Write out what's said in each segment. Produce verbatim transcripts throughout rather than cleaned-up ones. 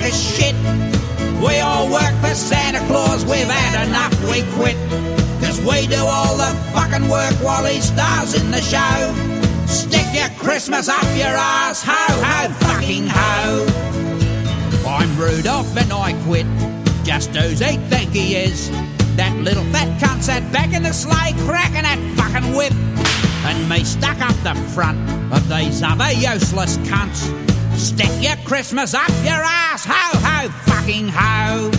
of shit. We all work for Santa Claus, we've had enough, we quit. Cause we do all the fucking work while he stars in the show. Stick your Christmas up your ass, ho ho fucking ho. I'm Rudolph and I quit, just who's he think he is? That little fat cunt sat back in the sleigh cracking that fucking whip, and me stuck up the front of these other useless cunts. Stick your Christmas up your ass, ho ho fucking ho.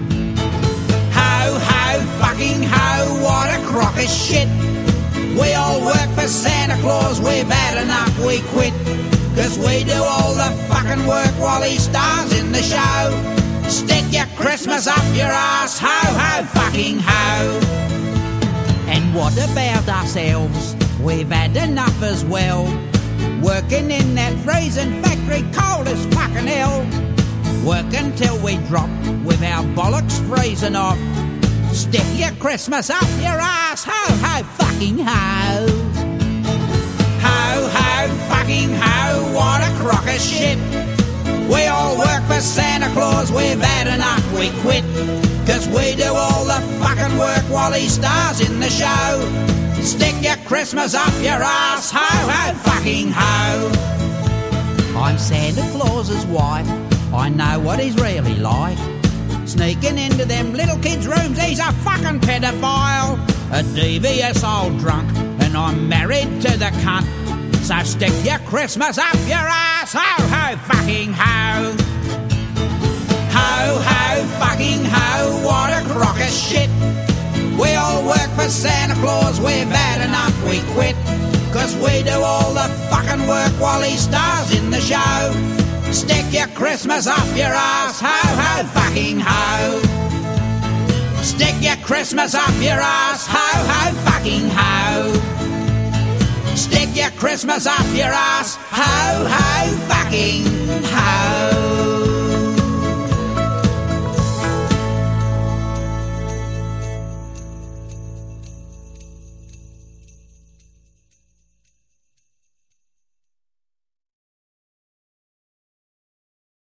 Ho ho fucking ho, what a crock of shit. We all work for Santa Claus, we've had enough, we quit. Cause we do all the fucking work while he stars in the show. Stick your Christmas up your ass, ho ho fucking ho. And what about ourselves? We've had enough as well. Working in that freezing factory cold as fucking hell. Working till we drop with our bollocks freezing off. Stick your Christmas up your ass, ho ho fucking ho. Ho ho fucking ho, what a crock of shit. We all work for Santa Claus, we've had enough, we quit. Cause we do all the fucking work while he stars in the show. Stick your Christmas up your ass, ho ho fucking ho. I'm Santa Claus's wife, I know what he's really like. Sneaking into them little kids' rooms, he's a fucking pedophile. A devious old drunk, and I'm married to the cunt. So stick your Christmas up your ass, ho ho fucking ho. Ho ho fucking ho, what a crock of shit. We all work for Santa Claus, we've had enough, we quit. Cause we do all the fucking work while he stars in the show. Stick your Christmas up your ass, ho ho fucking ho. Stick your Christmas up your ass, ho ho fucking ho. Stick your Christmas up your ass, ho ho fucking ho.